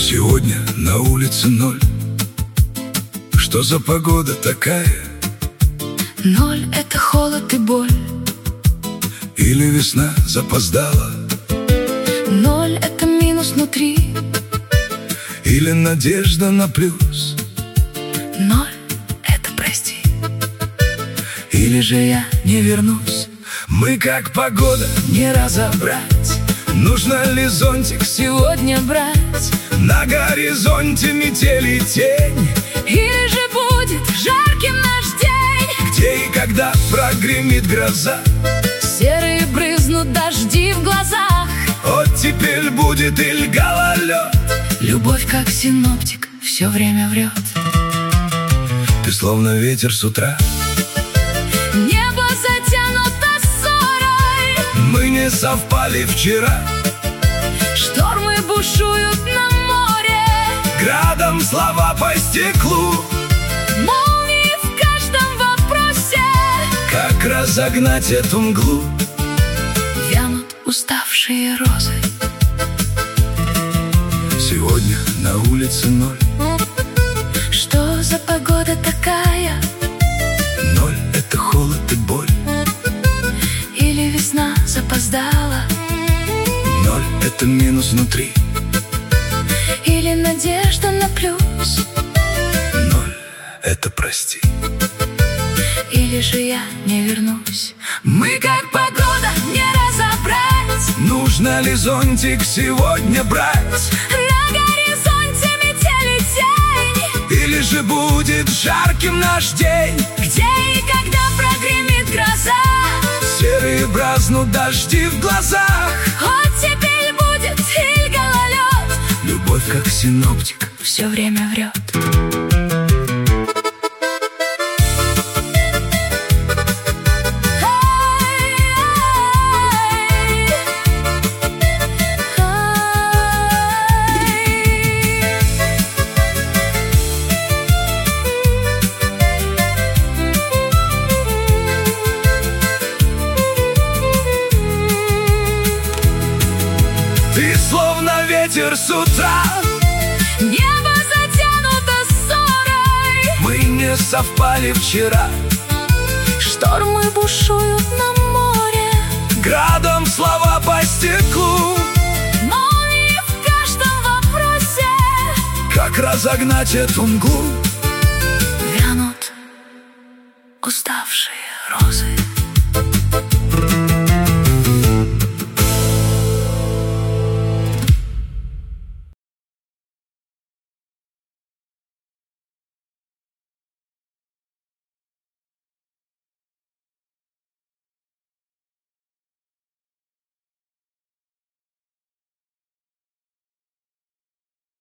Сегодня на улице 0. Что за погода такая? 0 — это холод и боль. Или весна запоздала? 0 — это минус внутри. Или надежда на плюс? 0 — это прости. Или же я не вернусь? Мы как погода не разобрать. Нужно ли зонтик Сегодня брать? на горизонте метели тень? Или же будет жарким наш день? Где и когда прогремит гроза? Серые брызнут дожди в глазах. Оттепель будет или гололед? Любовь, как синоптик, все время врет. Ты словно ветер с утра. Небо затянуто ссорой. Мы не совпали вчера. Штормы бушуют на море. Градом слова по стеклу. Молнии в каждом вопросе. Как разогнать эту мглу? Вянут уставшие розы. Сегодня на улице 0. Что за погода такая? 0 — это холод и боль. Или весна запоздала? 0 — это минус внутри. Или надежда на плюс? 0 — это прости. Или же я не вернусь? Мы как погода не разобрать. Нужно ли зонтик сегодня брать? На горизонте метели тень. Или же будет жарким наш день? Где и когда прогремит гроза? Серые бразнут дожди в глазах. Оттепель будет или гололед? Любовь, как синоптик, Все время врет. Ты словно ветер с утра. Небо затянуто ссорой. Мы не совпали вчера. Штормы бушуют на море. Градом слова по стеклу. Молнии в каждом вопросе. Как разогнать эту мглу? Вянут уставшие розы.